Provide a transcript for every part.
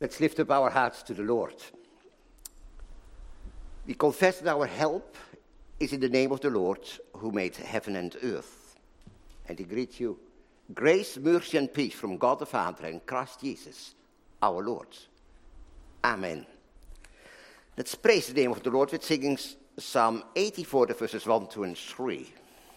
Let's lift up our hearts to the Lord. We confess that our help is in the name of the Lord, who made heaven and earth. And he greets you, grace, mercy, and peace from God the Father and Christ Jesus, our Lord. Amen. Let's praise the name of the Lord with singing Psalm 84, the verses 1, 2, and 3.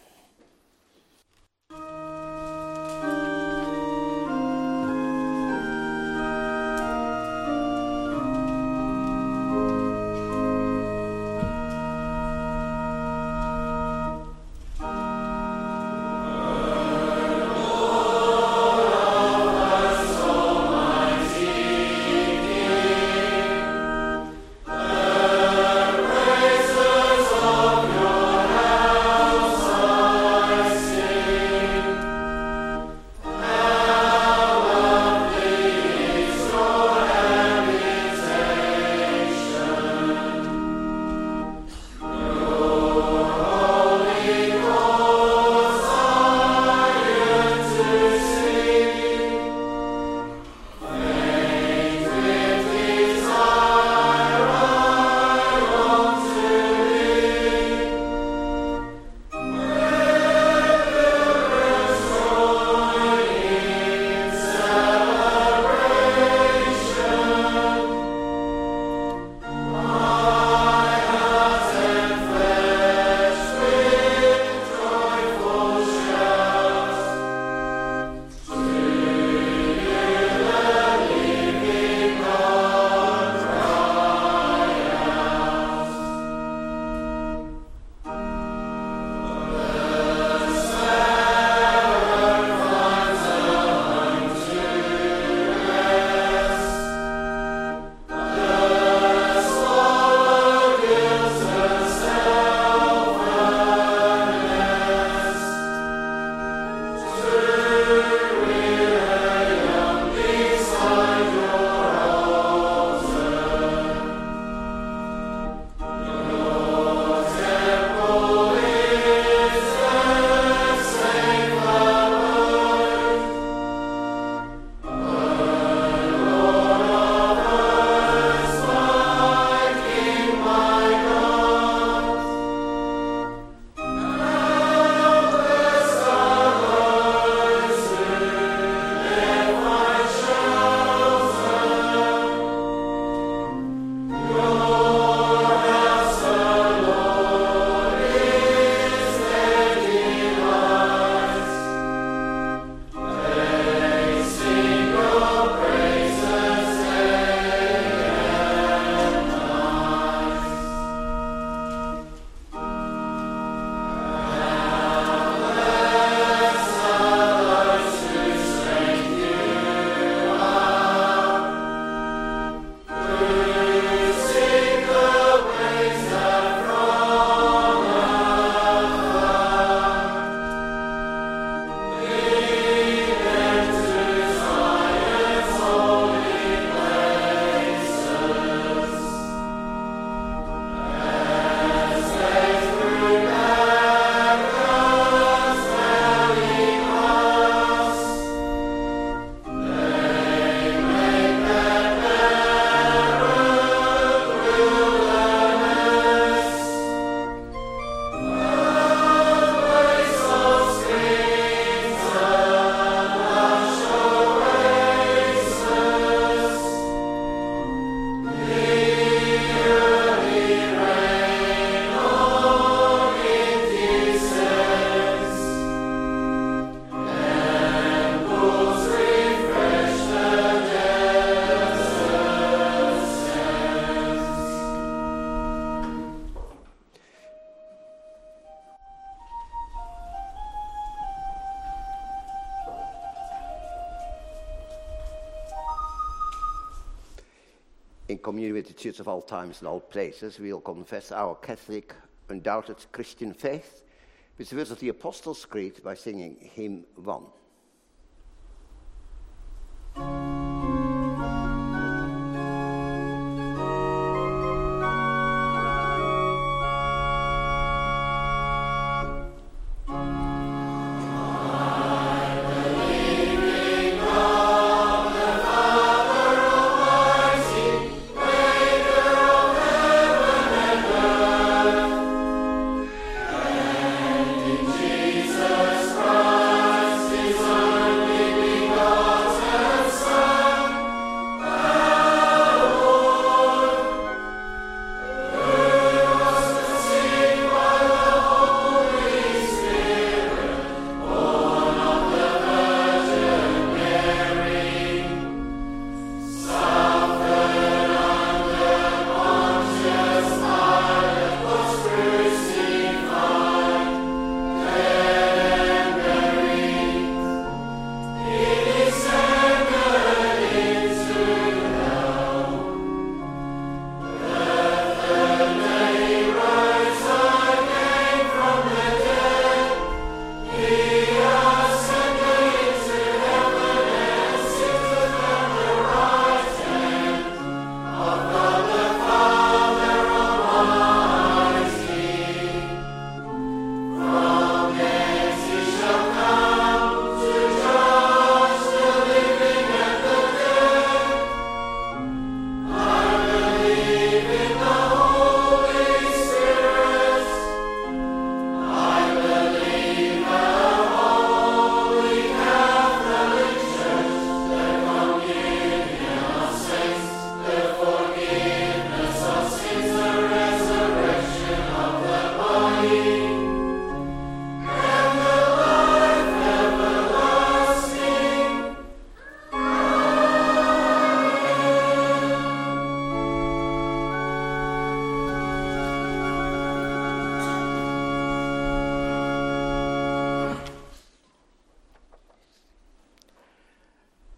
In communion with the Church of all times and all places, we will confess our Catholic, undoubted Christian faith with the words of the Apostles' Creed by singing hymn 1.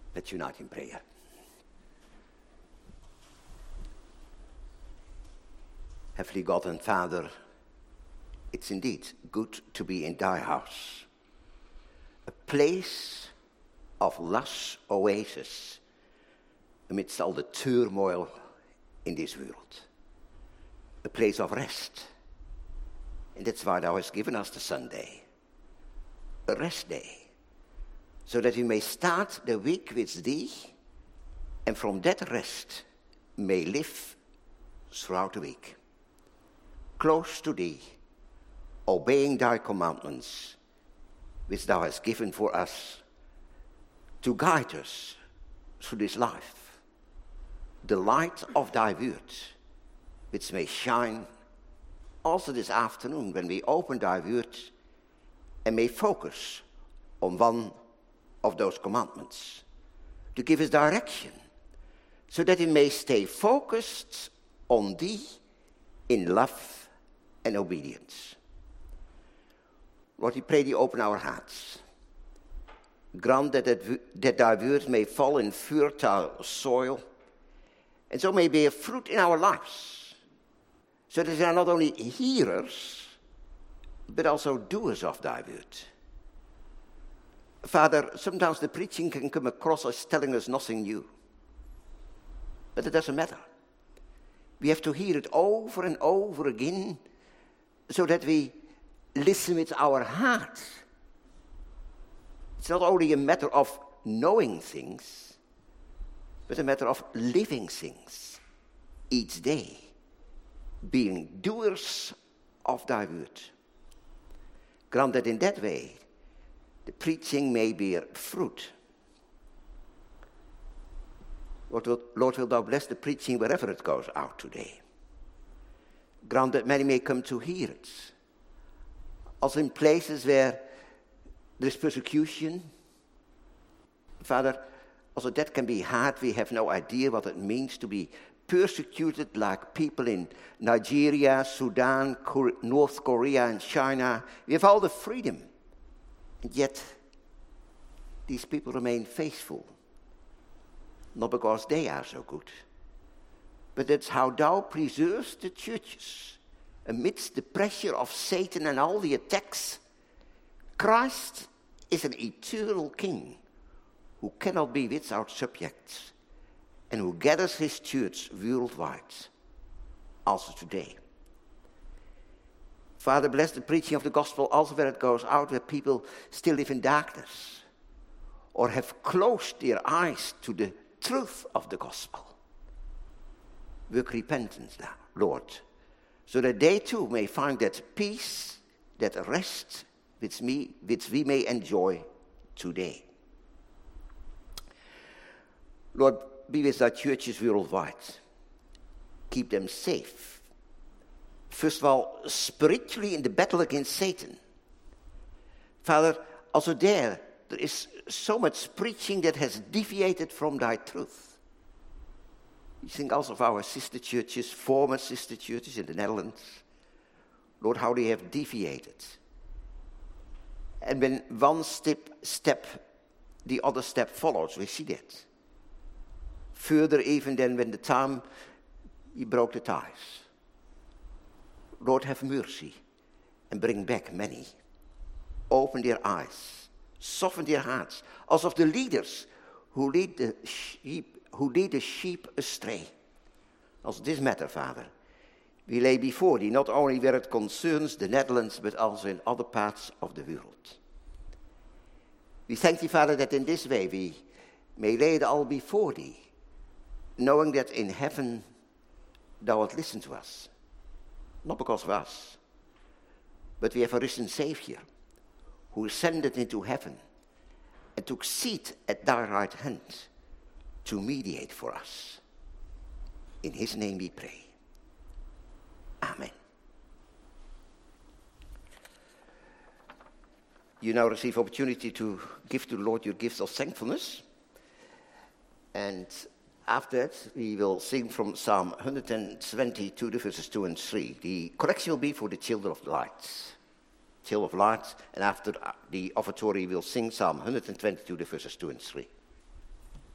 Let's unite in prayer. Heavenly God and Father, it's indeed good to be in thy house, a place of lush oasis amidst all the turmoil in this world, a place of rest. And that's why thou hast given us the Sunday, a rest day, so that we may start the week with thee, and from that rest may live throughout the week, close to thee, obeying thy commandments, which thou hast given for us to guide us through this life, the light of thy word, which may shine also this afternoon when we open thy word and may focus on one of those commandments, to give us direction, so that we may stay focused on thee in love and obedience. Lord, we pray thee open our hearts. Grant that thy word may fall in fertile soil, and so may bear fruit in our lives, so that we are not only hearers, but also doers of thy word. Father, sometimes the preaching can come across as telling us nothing new. But it doesn't matter. We have to hear it over and over again so that we listen with our heart. It's not only a matter of knowing things, but a matter of living things each day, being doers of thy word. Grant that in that way, the preaching may bear fruit. Lord, will thou bless the preaching wherever it goes out today. Grant that many may come to hear it. Also in places where there is persecution. Father, also that can be hard. We have no idea what it means to be persecuted like people in Nigeria, Sudan, North Korea, and China. We have all the freedom. And yet, these people remain faithful. Not because they are so good, but that's how thou preserves the churches amidst the pressure of Satan and all the attacks. Christ is an eternal king who cannot be without subjects and who gathers his church worldwide, also today. Father, bless the preaching of the gospel also where it goes out, where people still live in darkness or have closed their eyes to the truth of the gospel. Work repentance now, Lord, so that they too may find that peace, that rest which we may enjoy today. Lord, be with our churches worldwide. Keep them safe. First of all, spiritually in the battle against Satan. Father, also there is so much preaching that has deviated from thy truth. We think also of our sister churches, former sister churches in the Netherlands. Lord, how they have deviated. And when one step, the other step follows, we see that. Further even than when the time he broke the ties. Lord, have mercy and bring back many. Open their eyes, soften their hearts, as of the leaders who lead the sheep astray. As this matter, Father, we lay before thee, not only where it concerns the Netherlands, but also in other parts of the world. We thank thee, Father, that in this way we may lay it all before thee, knowing that in heaven thou wilt listen to us. Not because of us, but we have a risen Savior who ascended into heaven and took seat at thy right hand to mediate for us. In his name we pray. Amen. You now receive opportunity to give to the Lord your gifts of thankfulness. And after that, we will sing from Psalm 122, the verses 2 and 3. The collection will be for the children of light. Children of light. And after the offertory, we'll sing Psalm 122, the verses 2 and 3.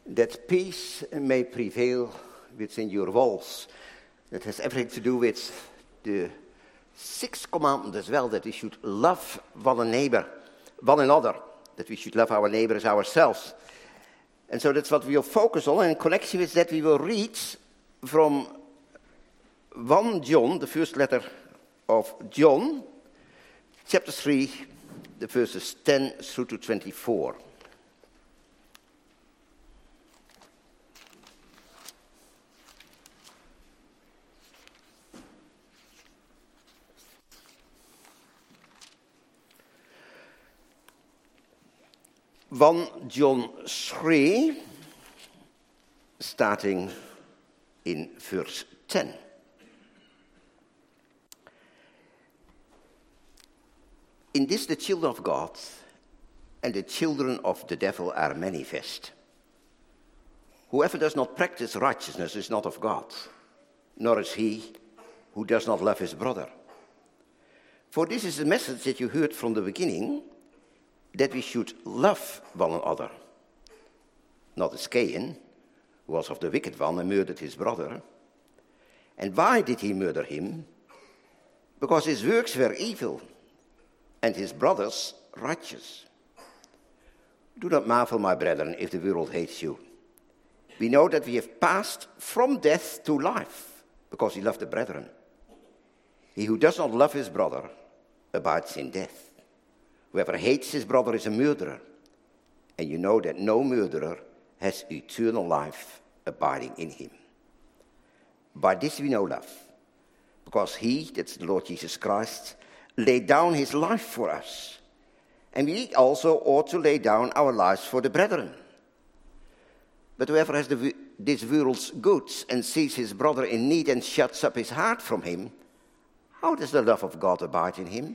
that peace may prevail within your walls. That has everything to do with the sixth commandment as well, that we should love one another, that we should love our neighbor as ourselves. And so that's what we will focus on, and in connection with that we will read from 1 John, the first letter of John, chapter 3, the verses 10 through to 24. John 3, starting in verse 10. In this the children of God and the children of the devil are manifest. Whoever does not practice righteousness is not of God, nor is he who does not love his brother. For this is the message that you heard from the beginning, that we should love one another. Not as Cain, who was of the wicked one and murdered his brother. And why did he murder him? Because his works were evil, and his brothers righteous. Do not marvel, my brethren, if the world hates you. We know that we have passed from death to life, because we love the brethren. He who does not love his brother abides in death. Whoever hates his brother is a murderer, and you know that no murderer has eternal life abiding in him. By this we know love, because he, that's the Lord Jesus Christ, laid down his life for us, and we also ought to lay down our lives for the brethren. But whoever has this world's goods and sees his brother in need and shuts up his heart from him, how does the love of God abide in him?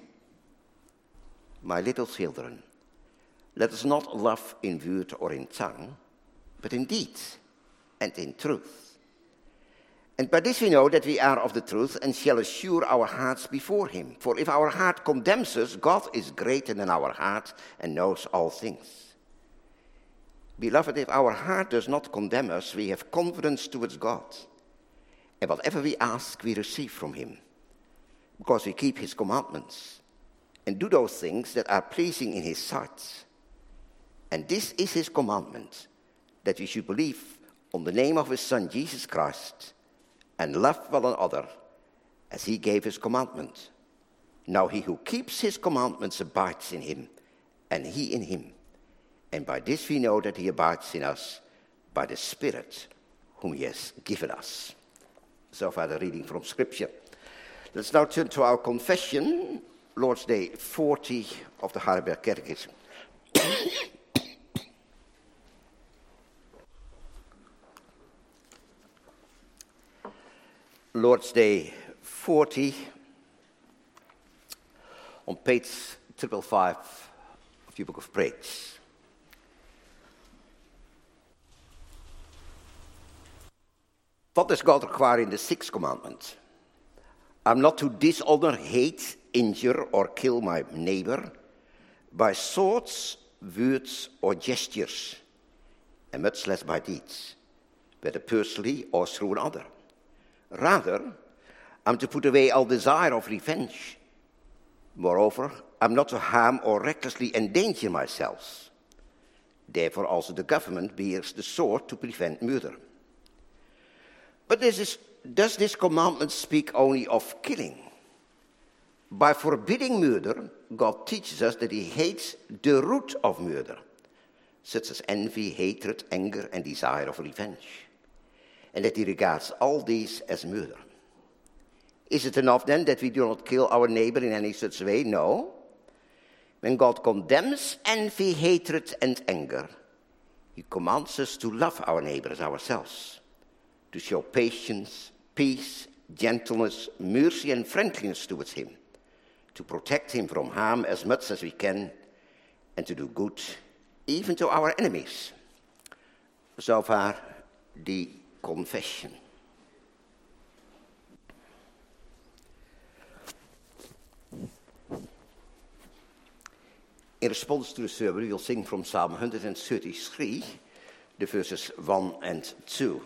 My little children, let us not love in word or in tongue, but in deed and in truth. And by this we know that we are of the truth and shall assure our hearts before him. For if our heart condemns us, God is greater than our heart and knows all things. Beloved, if our heart does not condemn us, we have confidence towards God. And whatever we ask, we receive from him, because we keep his commandments and do those things that are pleasing in his sight. And this is his commandment, that we should believe on the name of his Son, Jesus Christ, and love one another as he gave his commandment. Now he who keeps his commandments abides in him, and he in him. And by this we know that he abides in us, by the Spirit whom he has given us. So far the reading from Scripture. Let's now turn to our confession, Lord's Day 40 of the Harberg Catechism. Lord's Day 40 on page 555 of your Book of Praise. What does God require in the sixth commandment? I'm not to dishonor, hate, injure, or kill my neighbor by thoughts, words, or gestures, and much less by deeds, whether personally or through another. Rather, I'm to put away all desire of revenge. Moreover, I'm not to harm or recklessly endanger myself. Therefore, also the government bears the sword to prevent murder. But does this commandment speak only of killing? By forbidding murder, God teaches us that he hates the root of murder, such as envy, hatred, anger, and desire of revenge, and that he regards all these as murder. Is it enough then that we do not kill our neighbor in any such way? No. When God condemns envy, hatred, and anger, he commands us to love our neighbor as ourselves, to show patience, peace, gentleness, mercy, and friendliness towards him, to protect him from harm as much as we can, and to do good even to our enemies. So far, the confession. In response to the sermon, we will sing from Psalm 133, the verses 1 and 2.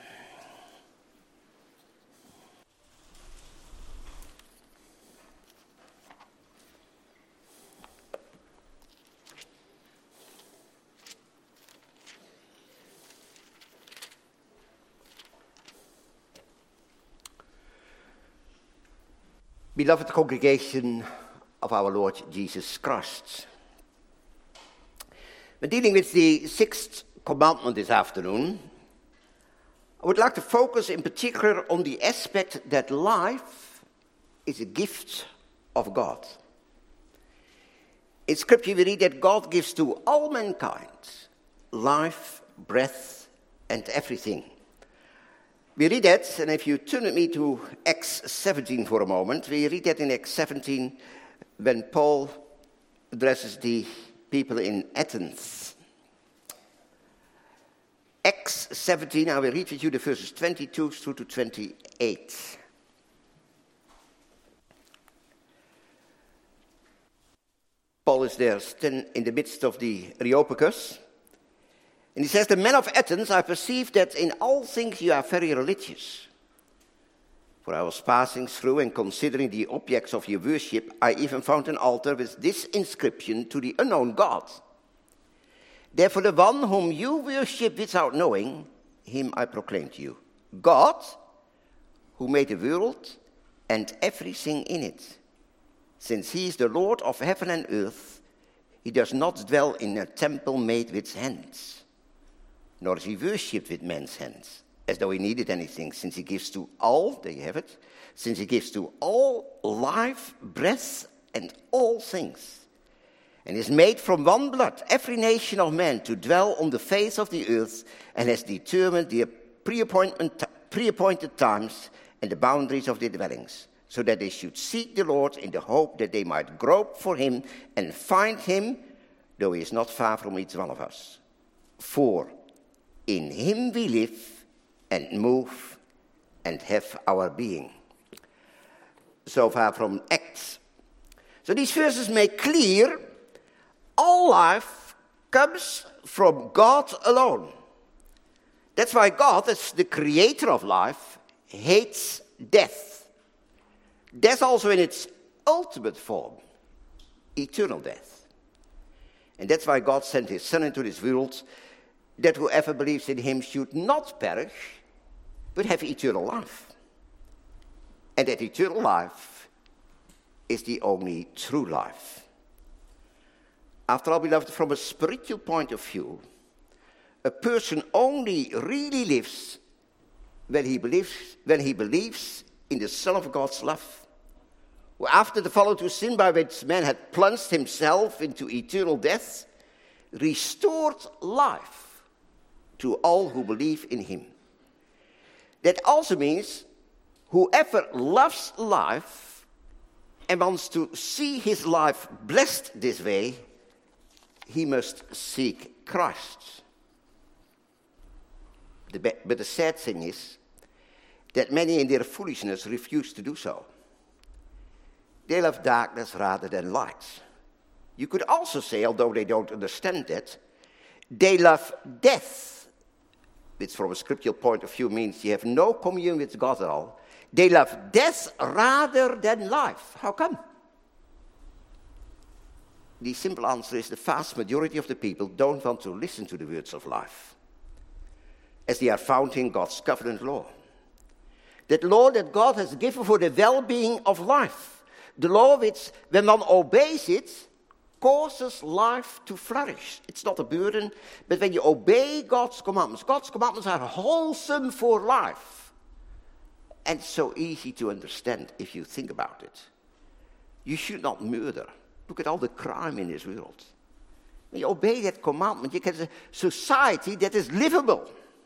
Beloved congregation of our Lord Jesus Christ. We're dealing with the sixth commandment this afternoon. I would like to focus in particular on the aspect that life is a gift of God. In Scripture we read that God gives to all mankind life, breath, and everything. We read that, and if you turn with me to Acts 17 for a moment, we read that in Acts 17 when Paul addresses the people in Athens. Acts 17, I will read with you the verses 22 through to 28. Paul is there still in the midst of the Areopagus. And he says, "The men of Athens, I perceive that in all things you are very religious. For I was passing through and considering the objects of your worship, I even found an altar with this inscription, to the unknown God. Therefore the one whom you worship without knowing, him I proclaim to you. God, who made the world and everything in it. Since he is the Lord of heaven and earth, he does not dwell in a temple made with hands. Nor is he worshipped with men's hands, as though he needed anything, since he gives to all," there you have it, "since he gives to all life, breath, and all things, and is made from one blood every nation of men to dwell on the face of the earth, and has determined the pre-appointed times and the boundaries of their dwellings, so that they should seek the Lord in the hope that they might grope for him and find him, though he is not far from each one of us. For in him we live and move and have our being." So far from Acts. So these verses make clear all life comes from God alone. That's why God, as the creator of life, hates death. Death also in its ultimate form, eternal death. And that's why God sent his Son into this world, that whoever believes in him should not perish, but have eternal life. And that eternal life is the only true life. After all, beloved, from a spiritual point of view, a person only really lives when he believes in the Son of God's love, who after the fall into sin by which man had plunged himself into eternal death, restored life to all who believe in him. That also means whoever loves life and wants to see his life blessed this way, he must seek Christ. But the sad thing is that many in their foolishness refuse to do so. They love darkness rather than light. You could also say, although they don't understand that, they love death, which from a scriptural point of view means you have no communion with God at all. They love death rather than life. How come? The simple answer is the vast majority of the people don't want to listen to the words of life, as they are found in God's covenant law. That law that God has given for the well-being of life. The law which, when one obeys it, causes life to flourish. It's not a burden, but when you obey God's commandments are wholesome for life. And so easy to understand if you think about it. You should not murder. Look at all the crime in this world. When you obey that commandment, you get a society that is livable.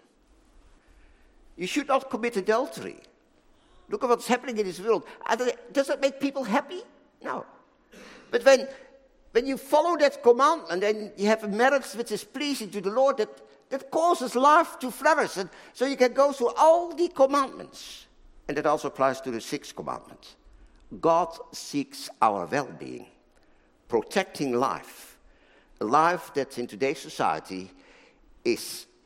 You should not commit adultery. Look at what's happening in this world. Does that make people happy? No. But when you follow that commandment and you have a marriage which is pleasing to the Lord, that causes life to flourish. And so you can go through all the commandments. And that also applies to the sixth commandment. God seeks our well-being, protecting life. A life that in today's society is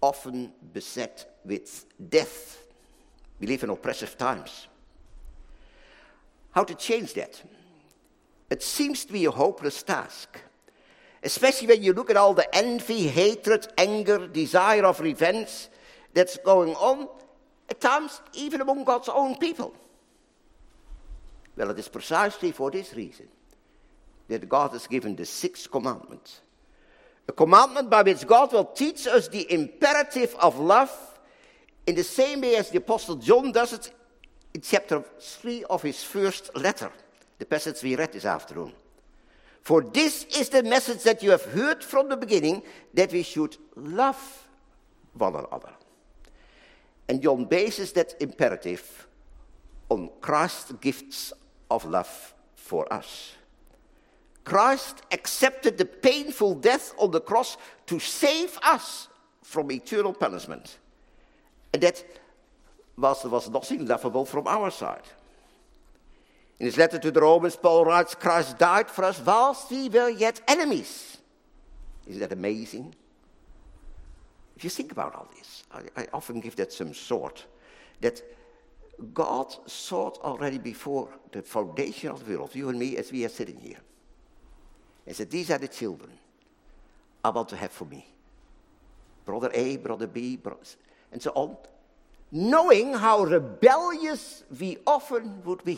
often beset with death. We live in oppressive times. How to change that? It seems to be a hopeless task, especially when you look at all the envy, hatred, anger, desire of revenge that's going on, at times even among God's own people. Well, it is precisely for this reason that God has given the sixth commandment. A commandment by which God will teach us the imperative of love in the same way as the Apostle John does it in chapter 3 of his first letter, the passage we read this afternoon. For this is the message that you have heard from the beginning, that we should love one another. And John bases that imperative on Christ's gifts of love for us. Christ accepted the painful death on the cross to save us from eternal punishment. And that was nothing lovable from our side. In his letter to the Romans, Paul writes, Christ died for us whilst we were yet enemies. Isn't that amazing? If you think about all this, I often give that some thought, that God thought already before the foundation of the world, you and me as we are sitting here, and said, these are the children I want to have for me. Brother A, brother B, and so on. Knowing how rebellious we often would be.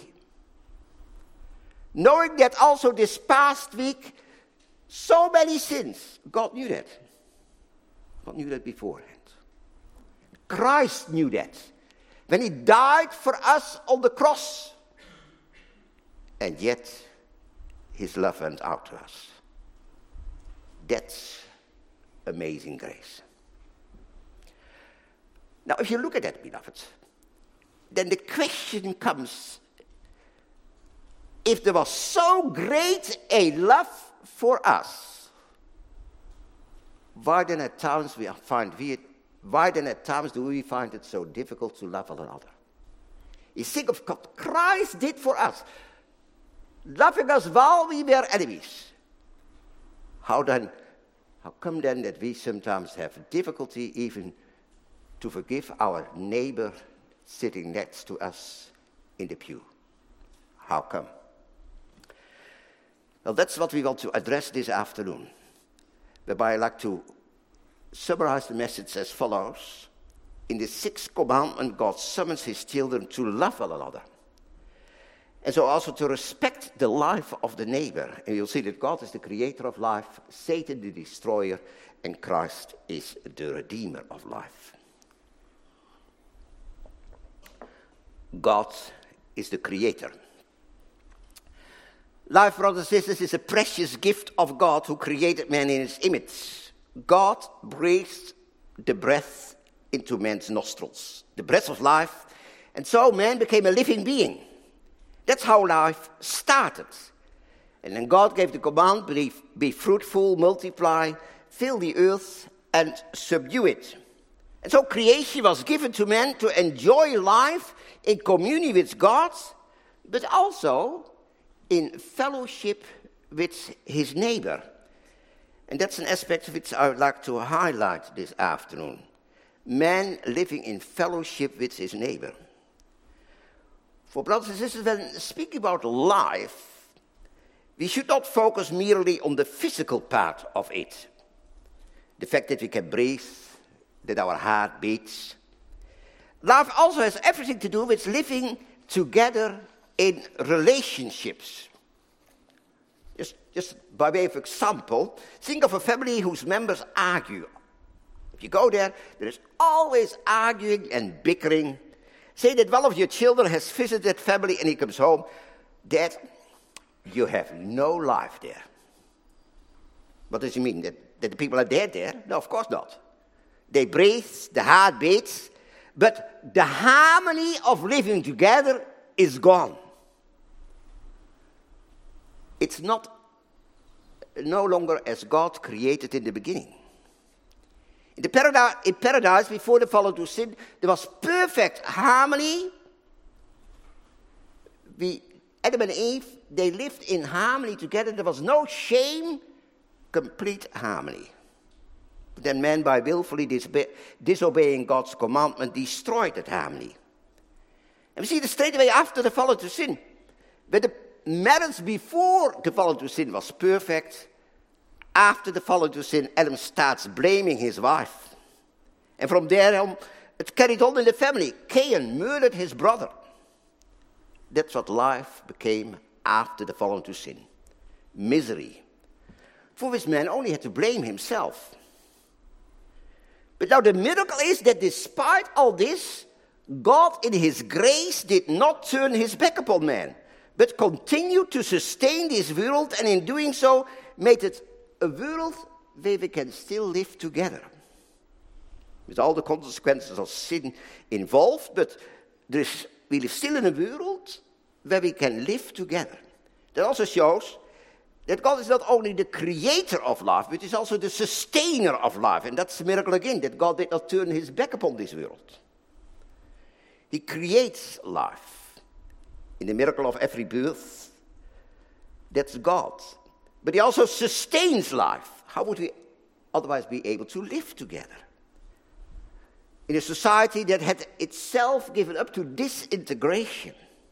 Knowing that also this past week, so many sins. God knew that. God knew that beforehand. Christ knew that. When he died for us on the cross. And yet, his love went out to us. That's amazing grace. Now, if you look at that, beloved, then the question comes, if there was so great a love for us, why then at times do we find it so difficult to love one another? You think of what Christ did for us, loving us while we were enemies. How come then that we sometimes have difficulty even to forgive our neighbor sitting next to us in the pew? How come? Well, that's what we want to address this afternoon, whereby I'd like to summarize the message as follows. In the sixth commandment, God summons his children to love one another. And so also to respect the life of the neighbor. And you'll see that God is the creator of life, Satan the destroyer, and Christ is the redeemer of life. God is the creator. Life, brothers and sisters, is a precious gift of God who created man in his image. God breathed the breath into man's nostrils, the breath of life, and so man became a living being. That's how life started. And then God gave the command, be fruitful, multiply, fill the earth, and subdue it. And so creation was given to man to enjoy life in communion with God, but also in fellowship with his neighbor. And that's an aspect which I would like to highlight this afternoon. Man living in fellowship with his neighbor. For brothers and sisters, when speaking about life, we should not focus merely on the physical part of it. The fact that we can breathe, that our heart beats. Life also has everything to do with living together in relationships. Just by way of example, think of a family whose members argue. If you go there is always arguing and bickering. Say that one of your children has visited that family and he comes home. Dad, you have no life there. What does he mean? That the people are dead there? No, of course not. They breathe, the heart beats, but the harmony of living together is gone. It's no longer as God created in the beginning. In paradise, before the fall into sin, there was perfect harmony. Adam and Eve, they lived in harmony together. There was no shame, complete harmony. Then man, by willfully disobeying God's commandment, destroyed that harmony. And we see that straight away after the fall into sin. But the marriage before the fall into sin was perfect. After the fall into sin, Adam starts blaming his wife. And from there on, it carried on in the family. Cain murdered his brother. That's what life became after the fall into sin. Misery. For which man only had to blame himself. But now the miracle is that despite all this, God in his grace did not turn his back upon man, but continued to sustain this world, and in doing so made it a world where we can still live together. With all the consequences of sin involved, but we live still in a world where we can live together. That also shows that God is not only the creator of life, but is also the sustainer of life. And that's the miracle again, that God did not turn his back upon this world. He creates life. In the miracle of every birth, that's God. But he also sustains life. How would we otherwise be able to live together? In a society that had itself given up to disintegration.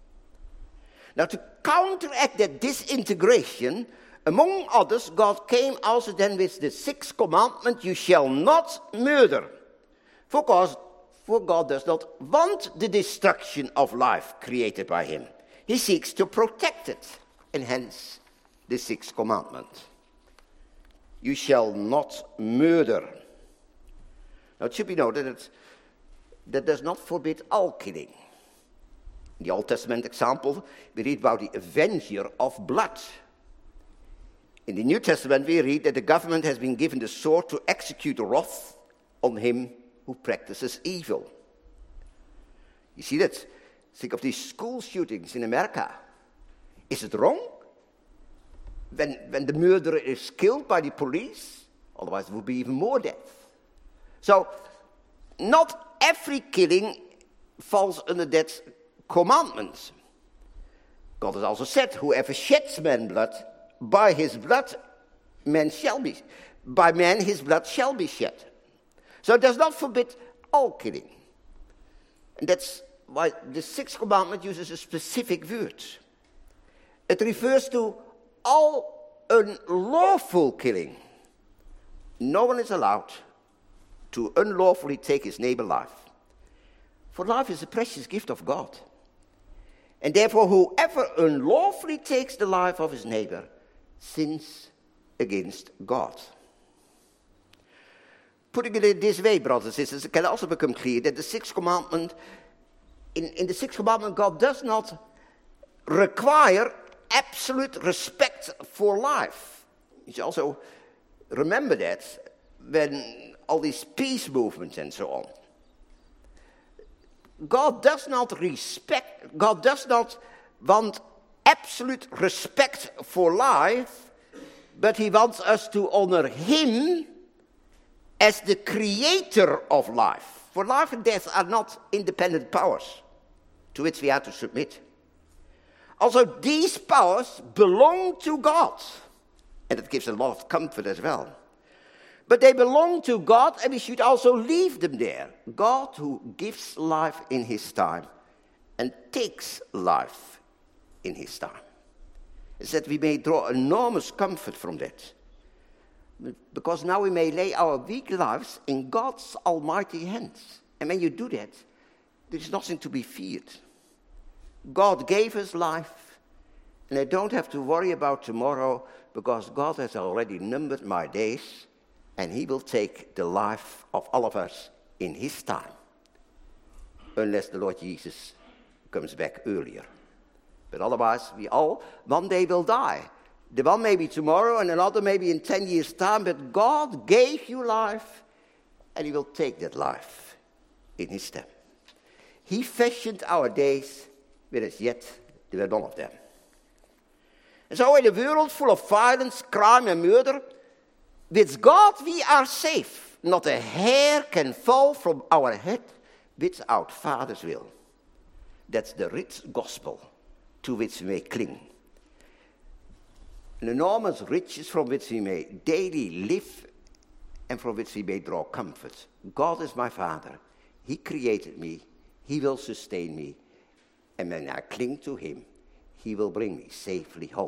Now, to counteract that disintegration, among others, God came also then with the sixth commandment, you shall not murder. For God does not want the destruction of life created by him. He seeks to protect it, and hence the sixth commandment. You shall not murder. Now, it should be noted that does not forbid all killing. In the Old Testament example, we read about the avenger of blood. In the New Testament, we read that the government has been given the sword to execute wrath on him who practices evil. You see that? Think of these school shootings in America. Is it wrong when the murderer is killed by the police? Otherwise, there would be even more death. So, not every killing falls under that commandment. God has also said, whoever sheds man's blood, by his blood by man his blood shall be shed. So it does not forbid all killing. And that's why the sixth commandment uses a specific word. It refers to all unlawful killing. No one is allowed to unlawfully take his neighbor's life. For life is a precious gift of God. And therefore, whoever unlawfully takes the life of his neighbor sins against God. Putting it in this way, brothers and sisters, it can also become clear that the sixth commandment, in the sixth commandment, God does not require absolute respect for life. You should also remember that when all these peace movements and so on. God does not want absolute respect for life, but he wants us to honor him as the creator of life. For life and death are not independent powers to which we are to submit. Also, these powers belong to God. And it gives a lot of comfort as well. But they belong to God, and we should also leave them there. God who gives life in his time and takes life in his time. It's that we may draw enormous comfort from that. Because now we may lay our weak lives in God's almighty hands. And when you do that, there is nothing to be feared. God gave us life, and I don't have to worry about tomorrow because God has already numbered my days, and he will take the life of all of us in his time. Unless the Lord Jesus comes back earlier. But otherwise, we all one day will die. The one may be tomorrow and another maybe in 10 years' time, but God gave you life, and he will take that life in his time. He fashioned our days, whereas yet there were none of them. And so in a world full of violence, crime and murder, with God we are safe. Not a hair can fall from our head without Father's will. That's the rich gospel to which we may cling. An enormous riches from which we may daily live and from which we may draw comfort. God is my Father. He created me. He will sustain me. And when I cling to him, he will bring me safely home.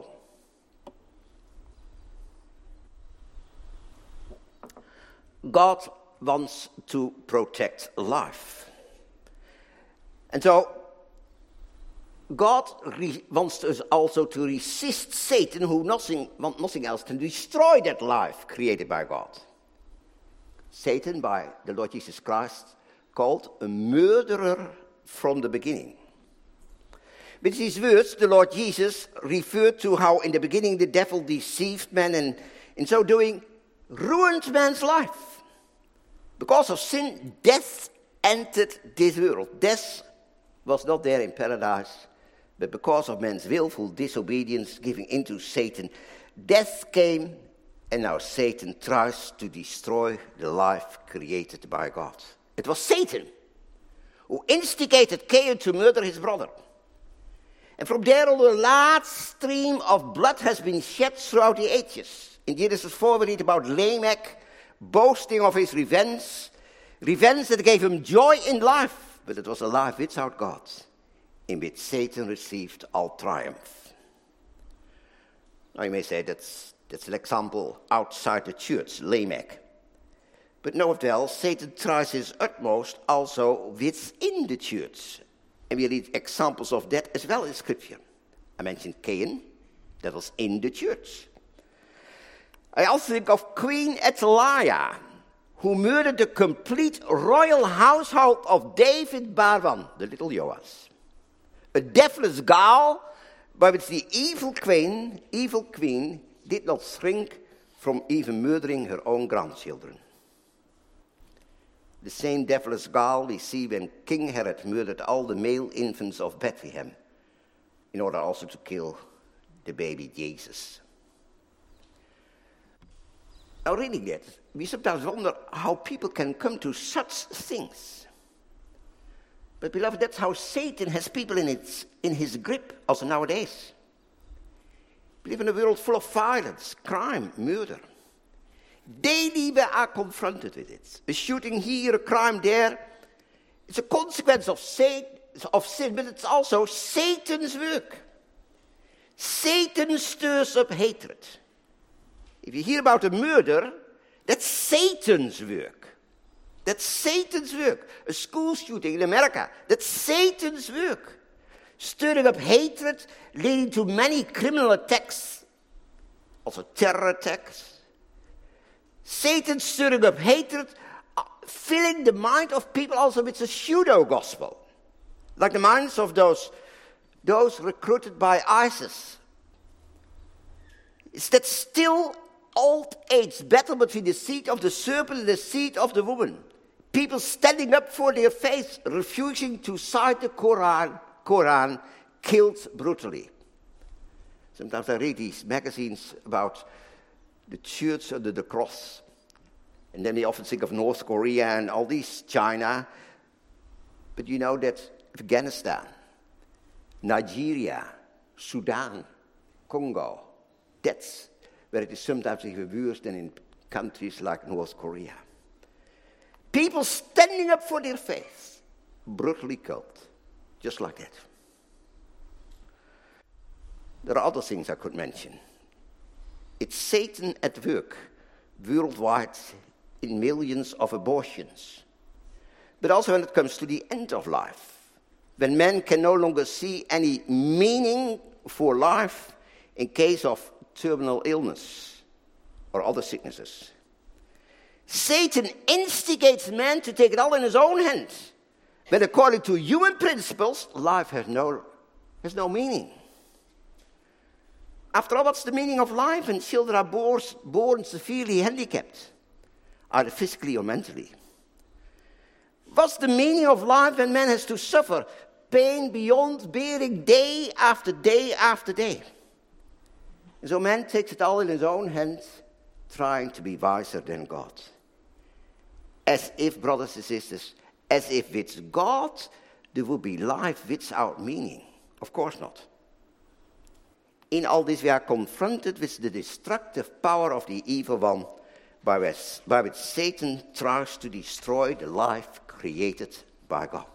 God wants to protect life. And so, God wants us also to resist Satan, who wants nothing else than destroy that life created by God. Satan, by the Lord Jesus Christ, called a murderer from the beginning. With these words, the Lord Jesus referred to how in the beginning the devil deceived man and in so doing ruined man's life. Because of sin, death entered this world. Death was not there in paradise, but because of man's willful disobedience, giving in to Satan, death came, and now Satan tries to destroy the life created by God. It was Satan who instigated Cain to murder his brother. And from there on, a large stream of blood has been shed throughout the ages. In Genesis 4, we read about Lamech boasting of his revenge that gave him joy in life, but it was a life without God, in which Satan received all triumph. Now you may say that's an example outside the church, Lamech. But note well, Satan tries his utmost also within the church. And we read examples of that as well in Scripture. I mentioned Cain, that was in the church. I also think of Queen Athaliah, who murdered the complete royal household of David Barwan, the little Joas. A deathless gall by which the evil queen did not shrink from even murdering her own grandchildren. The same deathless gall we see when King Herod murdered all the male infants of Bethlehem in order also to kill the baby Jesus. Now reading that, we sometimes wonder how people can come to such things. But beloved, that's how Satan has people in his grip also nowadays. We live in a world full of violence, crime, murder. Daily we are confronted with it. A shooting here, a crime there. It's a consequence of sin, but it's also Satan's work. Satan stirs up hatred. If you hear about a murder, that's Satan's work. That's Satan's work. A school shooting in America, that's Satan's work. Stirring up hatred, leading to many criminal attacks, also terror attacks. Satan stirring up hatred, filling the mind of people also with a pseudo-gospel. Like the minds of those recruited by ISIS. It's that still old-age battle between the seed of the serpent and the seed of the woman. People standing up for their faith, refusing to cite the Quran, killed brutally. Sometimes I read these magazines about the church under the cross. And then we often think of North Korea and all these, China. But you know that Afghanistan, Nigeria, Sudan, Congo, that's where it is sometimes even worse than in countries like North Korea. People standing up for their faith, brutally killed, just like that. There are other things I could mention. It's Satan at work worldwide in millions of abortions. But also when it comes to the end of life, when men can no longer see any meaning for life in case of terminal illness or other sicknesses. Satan instigates man to take it all in his own hands, when according to human principles, life has no meaning. After all, what's the meaning of life when children are born severely handicapped, either physically or mentally? What's the meaning of life when man has to suffer pain beyond bearing day after day after day? And so man takes it all in his own hands, trying to be wiser than God. As if, brothers and sisters, as if with God there would be life without meaning. Of course not. In all this we are confronted with the destructive power of the evil one, by which Satan tries to destroy the life created by God.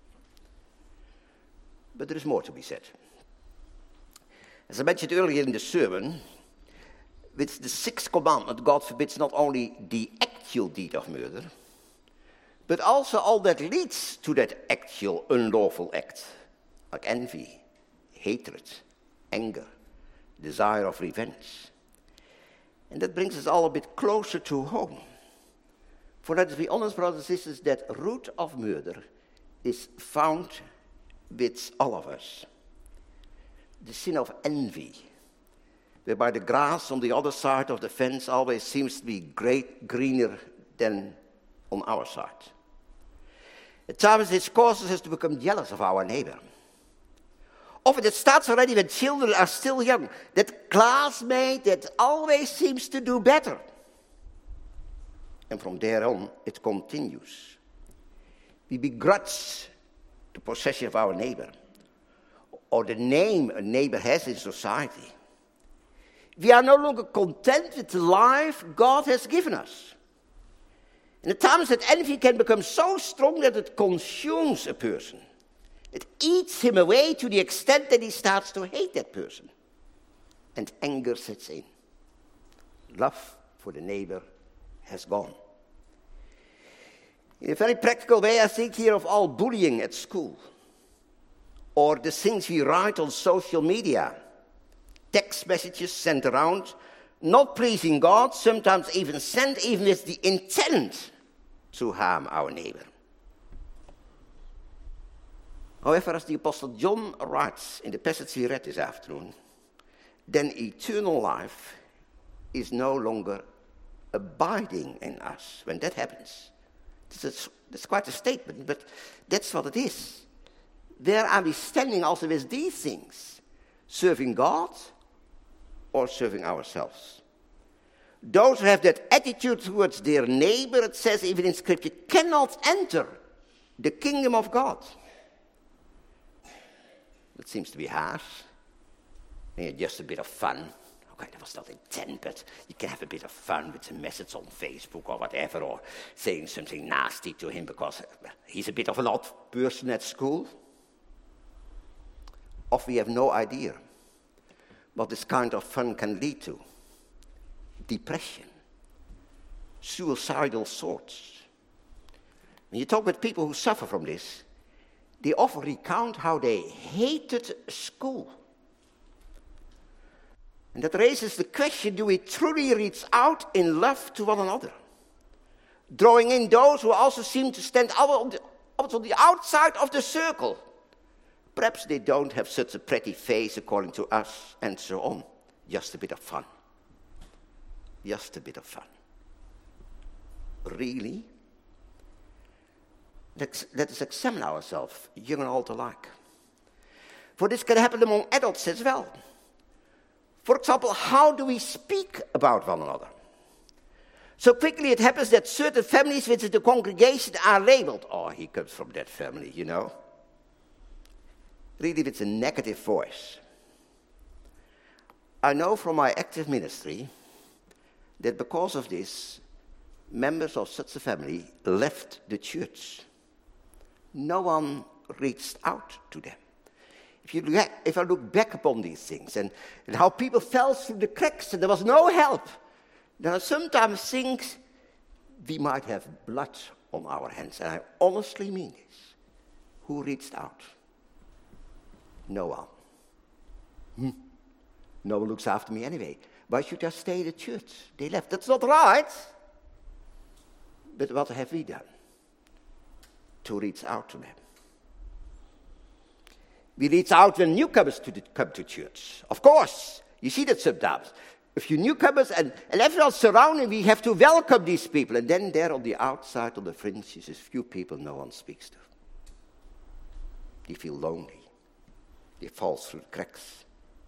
But there is more to be said. As I mentioned earlier in the sermon, with the sixth commandment, God forbids not only the actual deed of murder, but also all that leads to that actual unlawful act, like envy, hatred, anger, desire of revenge. And that brings us all a bit closer to home. For let's be honest, brothers and sisters, that root of murder is found with all of us. The sin of envy, whereby the grass on the other side of the fence always seems to be greener than on our side. At times this causes us to become jealous of our neighbor. Often it starts already when children are still young. That classmate that always seems to do better. And from there on, it continues. We begrudge the possession of our neighbor, or the name a neighbor has in society. We are no longer content with the life God has given us. And at times that envy can become so strong that it consumes a person. It eats him away to the extent that he starts to hate that person. And anger sets in. Love for the neighbor has gone. In a very practical way, I think here of all bullying at school. Or the things we write on social media. Text messages sent around, not pleasing God, sometimes even sent even with the intent to harm our neighbor. However, as the Apostle John writes in the passage we read this afternoon, then eternal life is no longer abiding in us. When that happens, that's quite a statement, but that's what it is. Where are we standing also with these things? Serving God or serving ourselves? Those who have that attitude towards their neighbor, it says even in Scripture, cannot enter the kingdom of God. It seems to be harsh. Yeah, just a bit of fun. Okay, that was not intent, but you can have a bit of fun with a message on Facebook or whatever, or saying something nasty to him because he's a bit of an odd person at school. Or we have no idea what this kind of fun can lead to. Depression, suicidal thoughts. When you talk with people who suffer from this, they often recount how they hated school. And that raises the question, do we truly reach out in love to one another? Drawing in those who also seem to stand out on the outside of the circle. Perhaps they don't have such a pretty face according to us, and so on. Just a bit of fun. Just a bit of fun. Really? Let us examine ourselves, young and old alike. For this can happen among adults as well. For example, how do we speak about one another? So quickly it happens that certain families within the congregation are labeled. Oh, he comes from that family, you know. Really, it's a negative voice. I know from my active ministry that because of this, members of such a family left the church. No one reached out to them. If I look back upon these things and how people fell through the cracks and there was no help, then I sometimes think we might have blood on our hands. And I honestly mean this. Who reached out? No one. No one looks after me anyway. Why should I stay in the church? They left. That's not right. But what have we done to reach out to them? We reach out when newcomers come to church. Of course, you see that sometimes. A few newcomers and everyone surrounding, we have to welcome these people. And then there on the outside, on the fringes, is few people no one speaks to. They feel lonely. They fall through the cracks.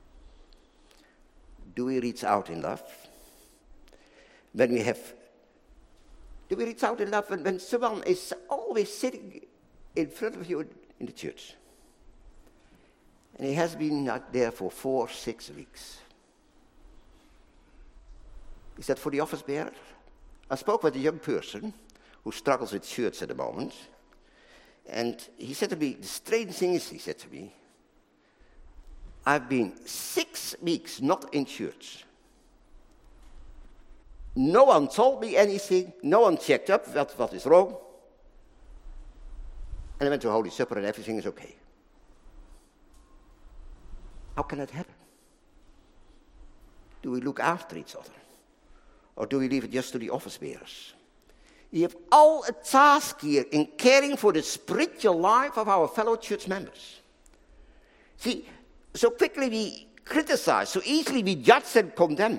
Do we reach out in love? Do we reach out in love when someone is always sitting in front of you in the church? And he has been not there for 4-6 weeks. Is that for the office bearer? I spoke with a young person who struggles with church at the moment. And he said to me, the strange thing is, he said to me, I've been 6 weeks not in church. No one told me anything. No one checked up what is wrong. And I went to Holy Supper and everything is okay. How can that happen? Do we look after each other? Or do we leave it just to the office bearers? We have all a task here in caring for the spiritual life of our fellow church members. See, so quickly we criticize, so easily we judge and condemn.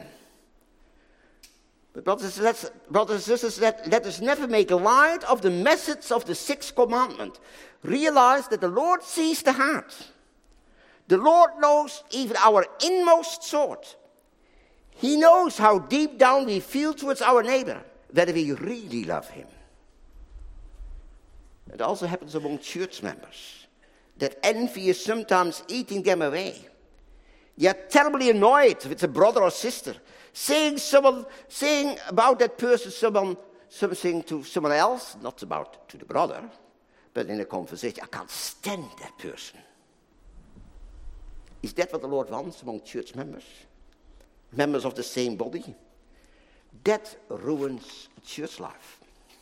But brothers and sisters, let us never make light of the message of the 6th commandment. Realize that the Lord sees the heart. The Lord knows even our inmost thought. He knows how deep down we feel towards our neighbor, whether we really love him. It also happens among church members, that envy is sometimes eating them away. They are terribly annoyed with a brother or sister, saying about that person something to someone else, not about to the brother, but in a conversation. I can't stand that person. Is that what the Lord wants among church members? Members of the same body? That ruins church life.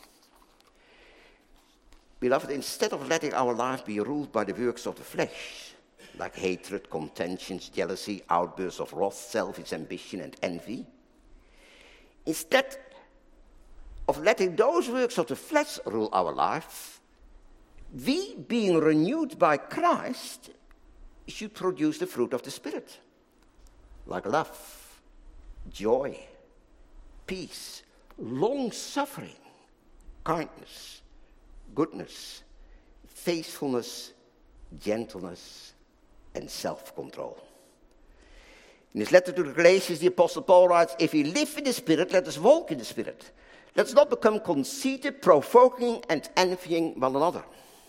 Beloved, instead of letting our life be ruled by the works of the flesh, like hatred, contentions, jealousy, outbursts of wrath, selfish ambition, and envy, instead of letting those works of the flesh rule our life, we, being renewed by Christ, should produce the fruit of the Spirit, like love, joy, peace, long-suffering, kindness, goodness, faithfulness, gentleness, and self-control. In his letter to the Galatians, the Apostle Paul writes, if we live in the Spirit, let us walk in the Spirit. Let's not become conceited, provoking, and envying one another.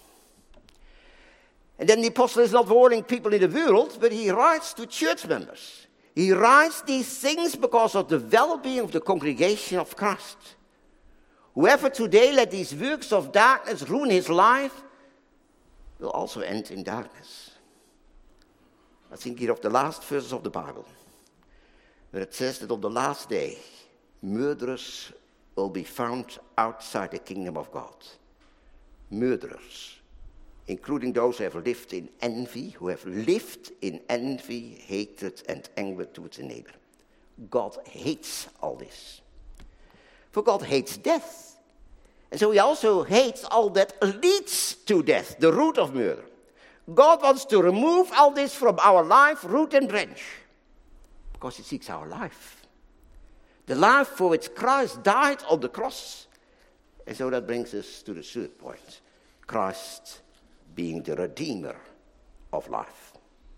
And then the Apostle is not warning people in the world, but he writes to church members. He writes these things because of the well-being of the congregation of Christ. Whoever today let these works of darkness ruin his life will also end in darkness. I think here of the last verses of the Bible, where it says that on the last day, murderers will be found outside the kingdom of God. Murderers, including those who have lived in envy, hatred, and anger towards a neighbor. God hates all this. For God hates death. And so he also hates all that leads to death, the root of murder. God wants to remove all this from our life, root and branch, because he seeks our life. The life for which Christ died on the cross. And so that brings us to the third point. Christ being the Redeemer of life.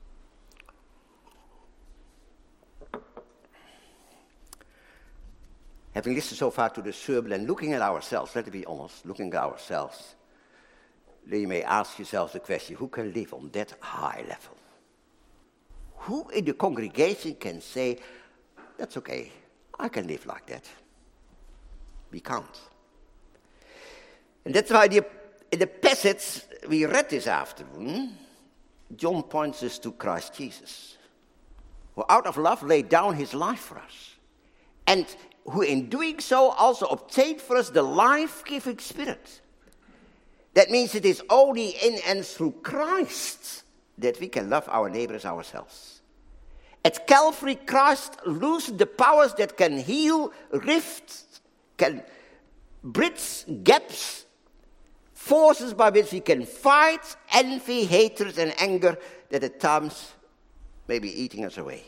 Having listened so far to the sermon and looking at ourselves, let us be honest, looking at ourselves, then you may ask yourself the question, who can live on that high level? Who in the congregation can say, that's okay, I can live like that? We can't. And that's why in the passage we read this afternoon, John points us to Christ Jesus, who out of love laid down his life for us, and who in doing so also obtained for us the life-giving Spirit. That means it is only in and through Christ that we can love our neighbors ourselves. At Calvary, Christ loosened the powers that can heal rifts, can bridge gaps, forces by which we can fight envy, hatred, and anger that at times may be eating us away.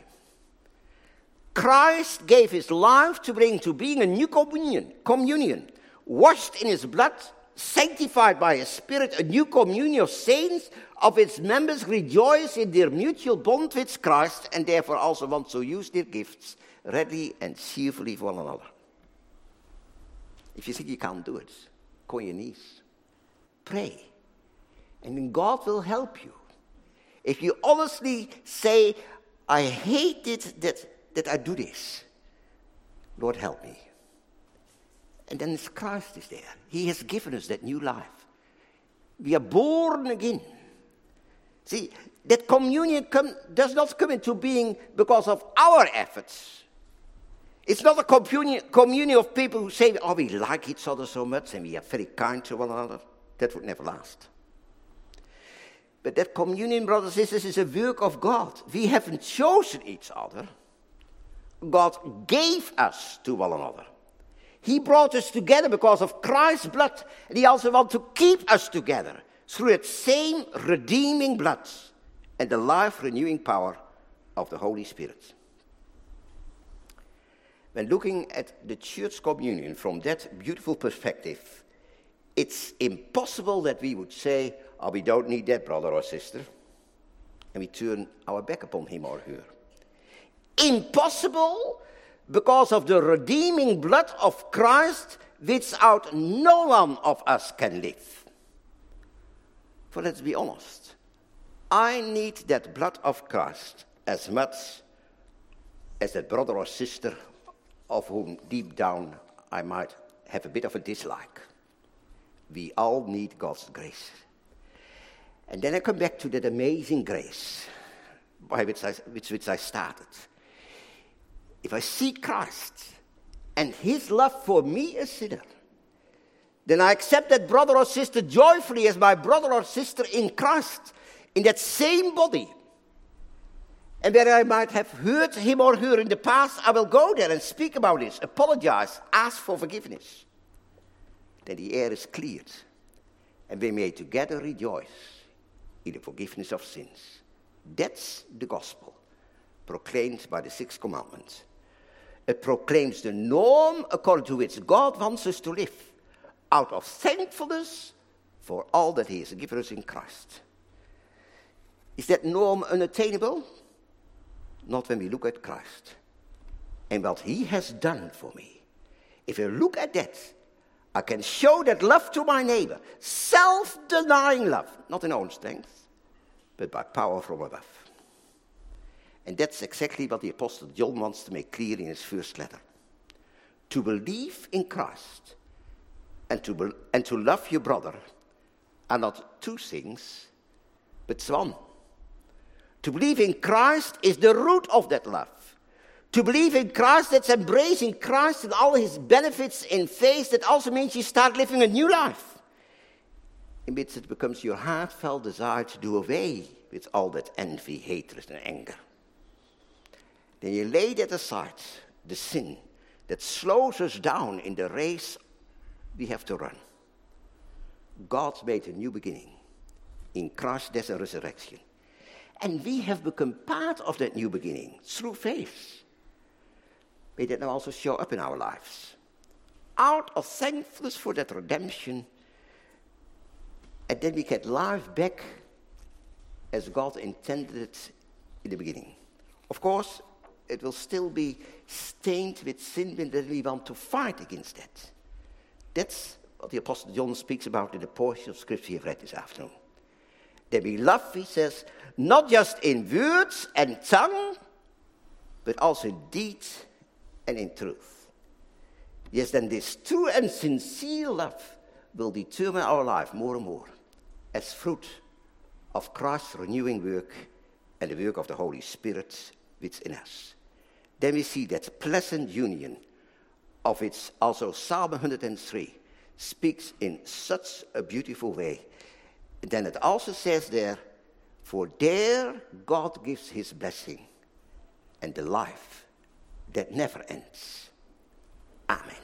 Christ gave his life to bring to being a new communion, washed in his blood, sanctified by his Spirit, a new communion of saints, of its members rejoice in their mutual bond with Christ, and therefore also want to use their gifts readily and cheerfully for one another. If you think you can't do it, go on your knees. Pray. And then God will help you. If you honestly say, I hate it that I do this, Lord help me. And then Christ is there. He has given us that new life. We are born again. See, that communion does not come into being because of our efforts. It's not a communion of people who say, oh, we like each other so much and we are very kind to one another. That would never last. But that communion, brothers and sisters, is a work of God. We haven't chosen each other. God gave us to one another. He brought us together because of Christ's blood. And he also wants to keep us together through that same redeeming blood and the life-renewing power of the Holy Spirit. When looking at the church communion from that beautiful perspective, it's impossible that we would say, oh, we don't need that brother or sister, and we turn our back upon him or her. Impossible because of the redeeming blood of Christ, without no one of us can live. For let's be honest, I need that blood of Christ as much as that brother or sister of whom deep down I might have a bit of a dislike. We all need God's grace. And then I come back to that amazing grace by which I started. If I see Christ and his love for me, a sinner, then I accept that brother or sister joyfully as my brother or sister in Christ, in that same body. And where I might have hurt him or her in the past, I will go there and speak about this, apologize, ask for forgiveness. Then the air is cleared, and we may together rejoice in the forgiveness of sins. That's the gospel, proclaimed by the Sixth Commandment. It proclaims the norm according to which God wants us to live, out of thankfulness for all that he has given us in Christ. Is that norm unattainable? Not when we look at Christ and what he has done for me. If I look at that, I can show that love to my neighbor, self-denying love, not in own strength, but by power from above. And that's exactly what the Apostle John wants to make clear in his first letter. To believe in Christ and to love your brother are not two things, but one. To believe in Christ is the root of that love. To believe in Christ, that's embracing Christ and all his benefits in faith. That also means you start living a new life, in which it becomes your heartfelt desire to do away with all that envy, hatred, and anger. Then you lay that aside, the sin that slows us down in the race we have to run. God made a new beginning in Christ's death and resurrection. And we have become part of that new beginning through faith. May that now also show up in our lives. Out of thankfulness for that redemption, and then we get life back as God intended it in the beginning. Of course, it will still be stained with sin, and then we want to fight against that. That's what the Apostle John speaks about in the portion of Scripture you've read this afternoon. That we love, he says, not just in words and tongue, but also in deed and in truth. Yes, then this true and sincere love will determine our life more and more as fruit of Christ's renewing work and the work of the Holy Spirit within us. Then we see that pleasant union of which also Psalm 103 speaks in such a beautiful way. Then it also says there, for there God gives his blessing and the life that never ends. Amen.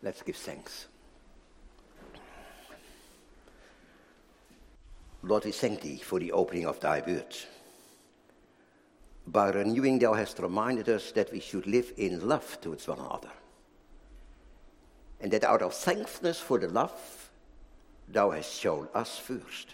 Let's give thanks. Lord, we thank thee for the opening of thy word. By renewing, thou hast reminded us that we should live in love towards one another. And that out of thankfulness for the love, thou hast shown us first.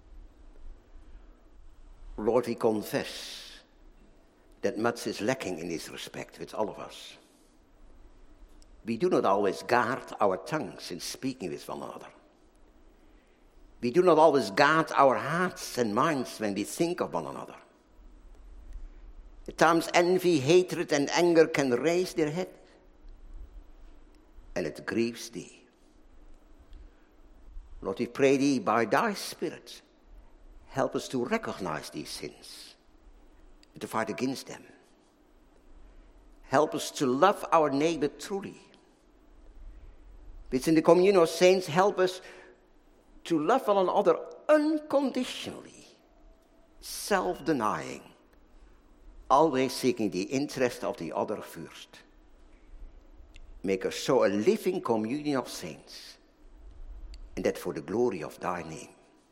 Lord, we confess that much is lacking in this respect with all of us. We do not always guard our tongues in speaking with one another. We do not always guard our hearts and minds when we think of one another. At times envy, hatred, and anger can raise their head, and it grieves thee. Lord, we pray thee by thy Spirit, help us to recognize these sins and to fight against them. Help us to love our neighbor truly. Which in the communion of saints, help us to love one another unconditionally, self-denying, always seeking the interest of the other first. Make us so a living communion of saints, and that for the glory of thy name.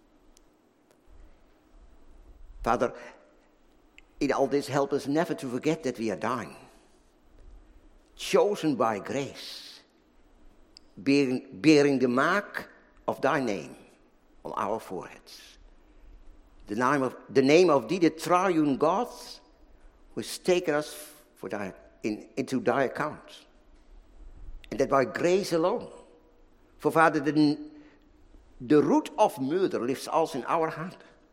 Father, in all this, help us never to forget that we are thine, chosen by grace, bearing the mark of thy name on our foreheads. The name of thee, the triune God, who has taken us into thy account. And that by grace alone. For Father, the root of murder lives also in our heart.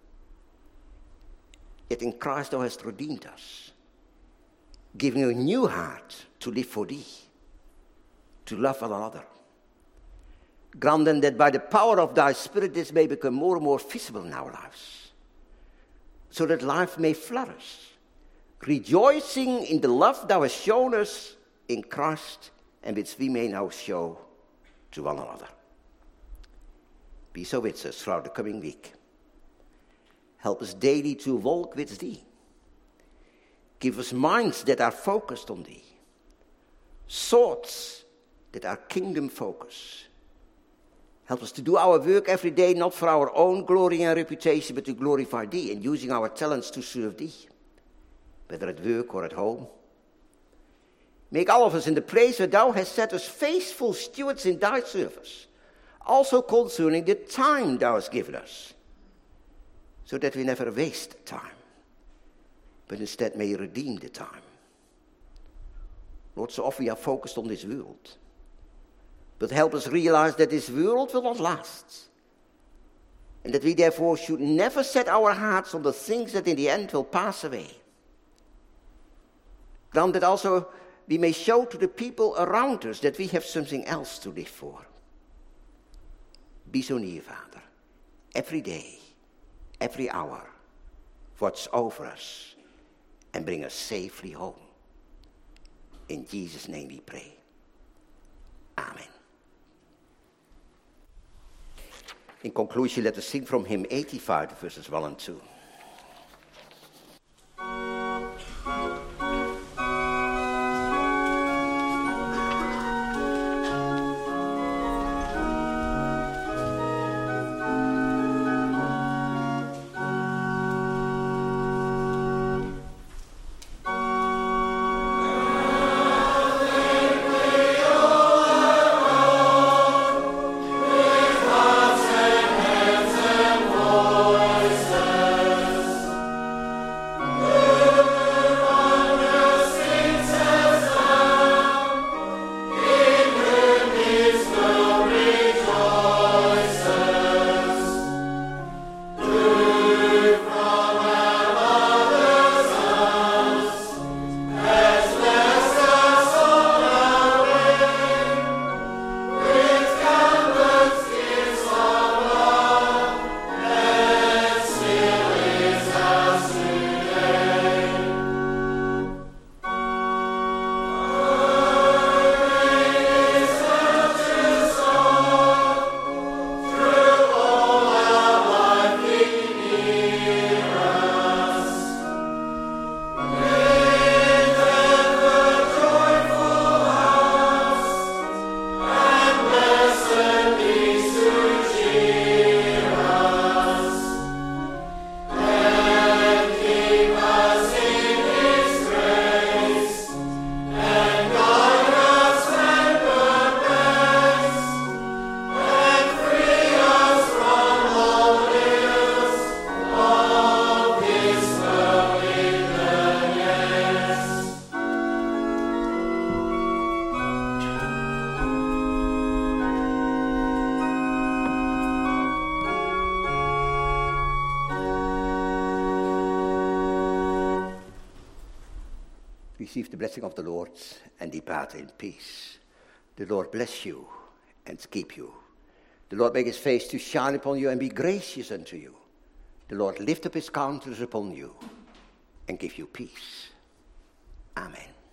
Yet in Christ thou hast redeemed us, giving a new heart to live for thee, to love one another. Grant then that by the power of thy Spirit this may become more and more visible in our lives, so that life may flourish, rejoicing in the love thou hast shown us in Christ, and which we may now show to one another. Be so with us throughout the coming week. Help us daily to walk with thee. Give us minds that are focused on thee, thoughts that are kingdom focused. Help us to do our work every day, not for our own glory and reputation, but to glorify thee, and using our talents to serve thee, whether at work or at home. Make all of us in the place where thou hast set us faithful stewards in thy service, also concerning the time thou hast given us, so that we never waste time, but instead may redeem the time. Lord, so often we are focused on this world, but help us realize that this world will not last, and that we therefore should never set our hearts on the things that in the end will pass away. Grant that also we may show to the people around us that we have something else to live for. Be so near, Father, every day, every hour, watch over us and bring us safely home. In Jesus' name we pray. Amen. In conclusion, let us sing from hymn 85, verses 1 and 2. Voices, 1, 2, 3. receive the blessing of the Lord and depart in peace. The Lord bless you and keep you. The Lord make his face to shine upon you and be gracious unto you. The Lord lift up his countenance upon you and give you peace. Amen.